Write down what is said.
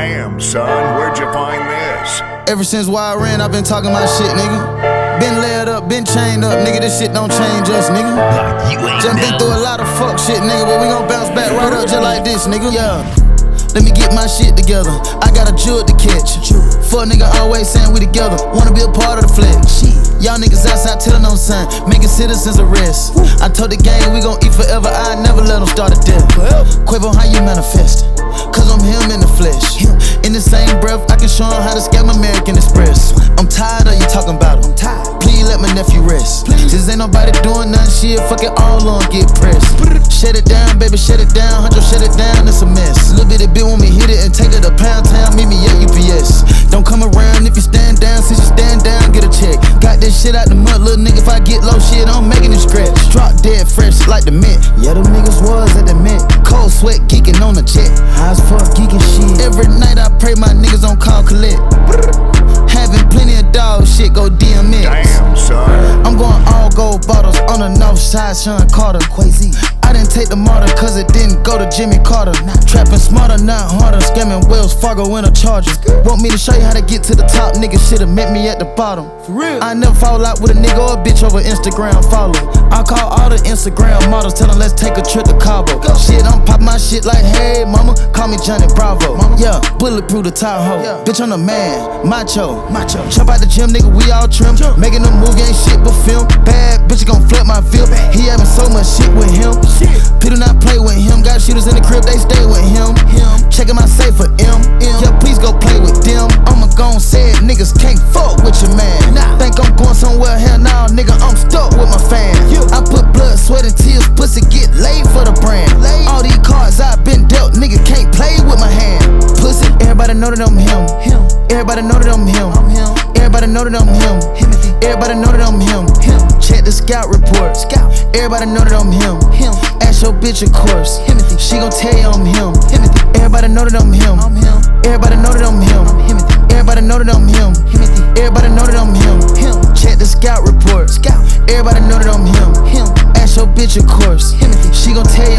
Damn, son, where'd you find this? Ever since Wild ran, I've been talking my shit, nigga. Been laid up, been chained up, nigga. This shit don't change us, nigga. Like you ain't Just been through a lot of fuck shit, nigga, but we gon' bounce back right up just like this, nigga. Yeah. Let me get my shit together. I got a jewel to catch. Fuck nigga always saying we together. Wanna be a part of the flex. Y'all niggas outside telling on son, making citizens arrest. I told the gang we gon' eat forever. I never let them start a death. Quavo, how you manifest? Cause I'm him in the flesh. In the same breath, I can show him how to scam American Express. I'm tired of you talking about him. Please let my nephew rest. This ain't nobody doing nothing, shit. Fuck it all on, get pressed. Shut it down, baby, shut it down. Huncho, shut it down, it's a mess. Little bit of bit when we hit it and take it to Pound Town. Meet me at UPS. Don't come around if you stand down. Since you stand down, get a check. Got this shit out the mud, little nigga. If I get low shit, I'm making it scratch. Drop dead fresh like the mint. Yeah, them niggas was at the mint. Cold sweat geeking on the jet. High as fuck geeking shit. Every night I pray my niggas on call collect. Having plenty of dog shit, go DMX. Damn, son. I'm going all gold bottles on the north side, Sean Carter. Quasi. I didn't take the martyr cause it didn't go to Jimmy Carter. Trapping smarter, not harder. Scamming Wells Fargo in a Charger. Want me to show you how to get to the top? Niggas should've met me at the bottom. For real. I never fall out with a nigga or a bitch over Instagram follow. I call all the Instagram models, tell them let's take a trip to Cabo. Shit, I'm pop my shit like, hey mama, call me Johnny Bravo. Yeah, bulletproof the Tahoe. Bitch, I'm the man, macho. Jump out the gym, nigga, we all trim. Making a movie ain't shit but film. Bad bitch gon' flip my feel. He having so much shit with him. People not play with him. Got shooters in the crib, they stay with him. Checking my safe for M. Yeah, please go play with them. I'ma gon' say it, niggas can't fuck with your man. Think I'm going somewhere, hell nah, nigga, I'm stuck with my fam. I put blood, sweat, and tears, pussy get laid for the brand. All these cards I've been dealt, nigga can't play with my hand. Pussy, everybody know that I'm him. Everybody know that I'm him. Everybody know that I'm him. Everybody know that I'm him. Check the scout report. Everybody know that I'm him. Ask your bitch, of course. She gon' tell you I'm him. Everybody know that I'm him. Everybody know that I'm him. Everybody know that I'm him. Everybody know that I'm him. Check the scout report. Everybody know that I'm him. Ask your bitch, of course. She gon' tell you